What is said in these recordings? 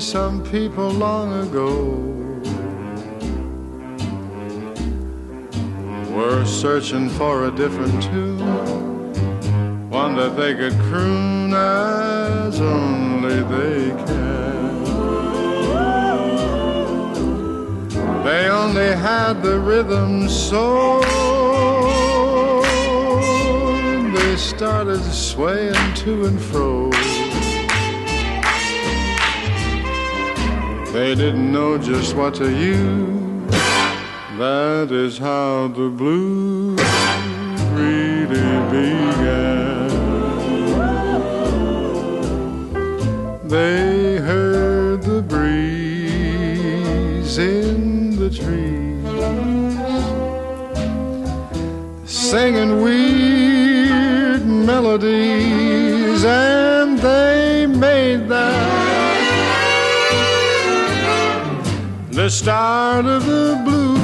some people long ago were searching for a different tune, one that they could croon as only they can. They only had the rhythm, so they started swaying to and fro. They didn't know just what to use. That is how the blues really began. They heard the breeze in the trees singing weird melodies, and they made that the start of the blues.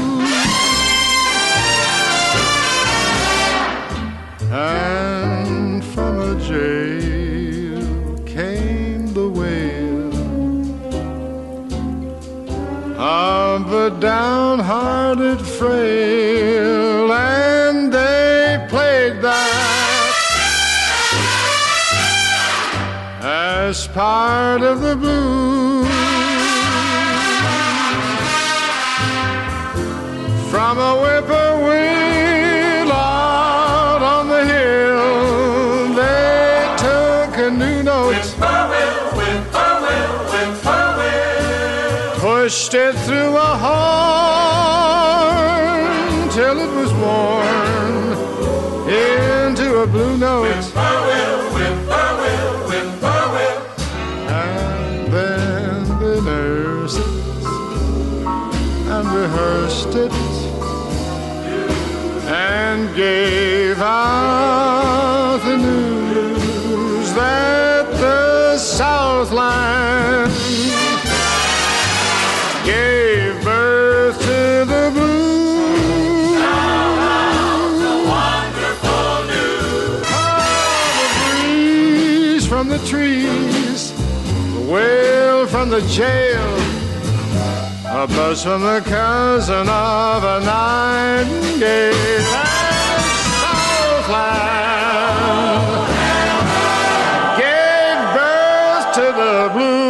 And from a jail came the wail of a downhearted frail, and they played that as part of the blues. From a whippoorwill out on the hill, they took a new note, whippoorwill, whippoorwill, whippoorwill, pushed it through a horn till it was worn into a blue note, whippoorwill, whippoorwill, whippoorwill. And then the nurses and rehearsed it and gave out the news that the Southland gave birth to the blues. Now the wonderful news. Oh, the breeze from the trees, the wail from the jail, a buzz from the cousin of a nightingale. Southland gave birth to the blues.